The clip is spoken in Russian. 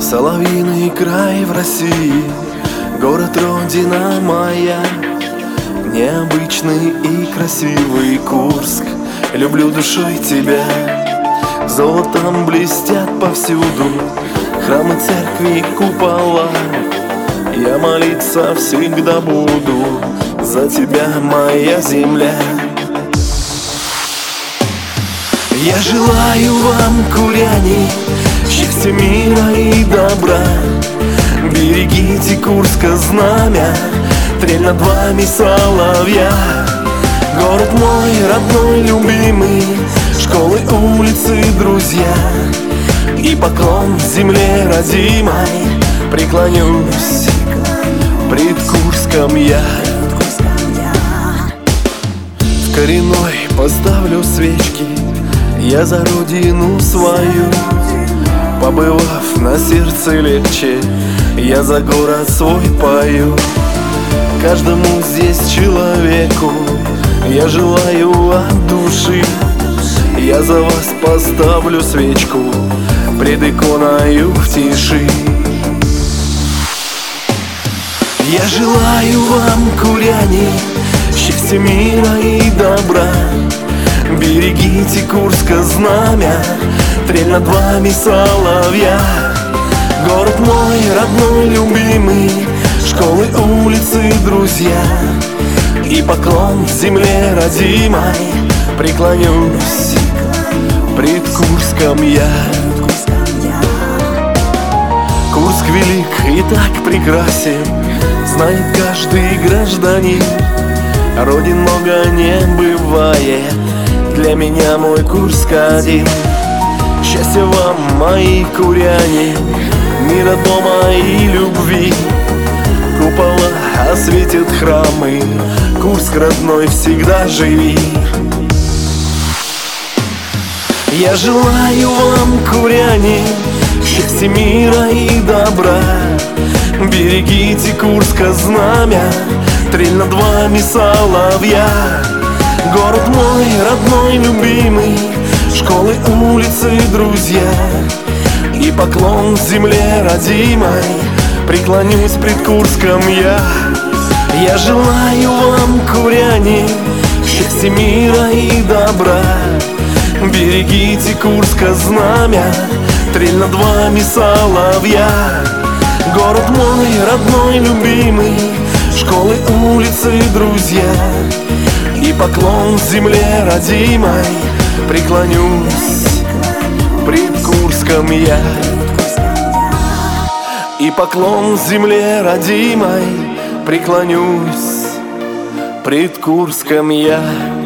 Соловьиный край в России, город родина моя, необычный и красивый Курск. Люблю душой тебя, золотом блестят повсюду храмы, церкви, купола. Я молиться всегда буду за тебя, моя земля. Я желаю вам, куряне, счастья, мира и добра. Берегите Курска знамя, трель над вами соловья. Город мой родной, любимый, школы, улицы, друзья. И поклон земле родимой преклонюсь пред Курском я. В коренной поставлю свечки я за родину свою. Побывав, на сердце легче, я за город свой пою. Каждому здесь человеку я желаю от души. Я за вас поставлю свечку пред иконою в тиши. Я желаю вам, куряне, счастья, мира и добра. Берегите Курска знамя, трель над вами соловья. Город мой родной, любимый, школы, улицы, друзья. И поклон земле родимой преклонюсь пред Курском я. Курск велик и так прекрасен, знает каждый гражданин. Родин много не бывает, для меня мой Курск один. Счастья вам, мои куряне, мира, дома и любви. Купола осветят храмы, Курск родной, всегда живи. Я желаю вам, куряне, счастья, мира и добра. Берегите Курска знамя, трель над вами соловья. Город мой родной, любимый, школы, улицы, друзья. И поклон земле родимой преклонюсь пред Курском я. Я желаю вам, куряне, счастья, мира и добра. Берегите Курска знамя, трель над вами соловья. Город мой родной, любимый, школы, улицы, друзья. И поклон земле родимой преклонюсь пред Курском я. И поклон земле родимой преклонюсь пред Курском я.